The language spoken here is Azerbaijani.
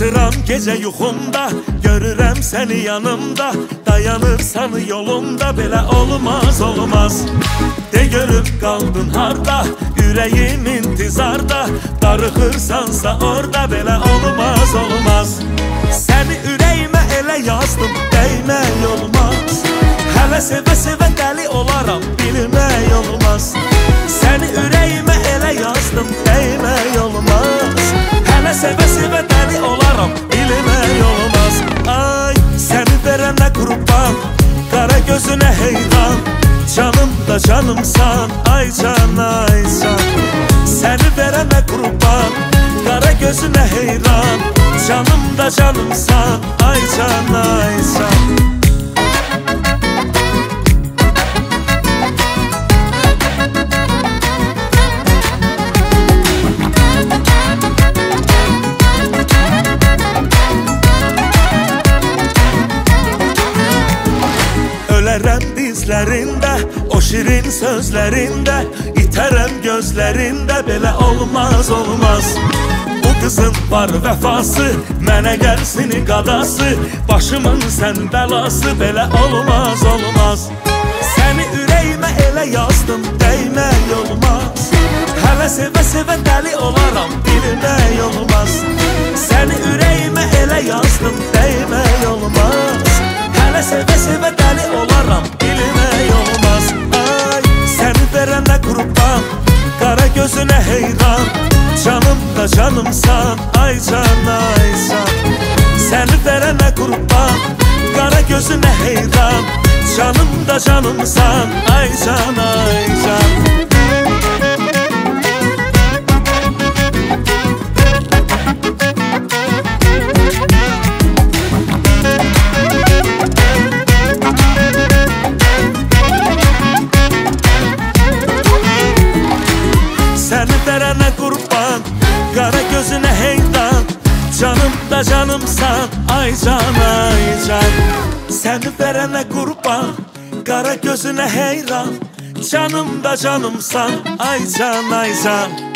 yatıram gece yuxumda, görürəm səni yanımda, dayanırsan yolumda, belə olmaz olmaz. De görüb qaldın harda, ürəyim intizarda, darıxırsansa orada, belə olmaz olmaz. Səni ürəyimə elə yazdım, dəymək olmaz. Hələ sevə-sevə dəli olaram, bilmək olmaz. Səni ürəyimə elə yazdım, dəymək olmaz. Hələ sevə-sevə dəli olaram, bilmək olmaz. Ay, səni verənə qurban, qara gözünə heyran, canım da canımsan, ay can, ay can. Səni verənə qurban, qara gözünə heyran, canım da canımsan, ay can, ay can. Ölərəm dizlərində, o şirin sözlərində, itərəm gözlərində, belə olmaz olmaz. Bu qızın var vəfası, mənə gəlsin qadası, başımın sən bəlası, belə olmaz olmaz. Səni ürəyimə elə yazdım, dəymək olmaz. Hələ sevə-sevə dəli olaram, bilmək olmaz. Səni ürəyimə elə yazdım, dəymək olmaz. Hələ sevə-sevə dəli olaram, bilmək olmaz. Ay, səni verənə qurban, qara gözünə heyran, canım da canımsan, ay can, ay can. Səni verənə qurban, qara gözünə heyran, canım da canımsan, ay can, ay can. Səni verənə qurban, qara gözünə heyran, canım da canımsan, ay can, ay can. Səni verənə qurban, qara gözünə heyran, canım da canımsan, ay can, ay can.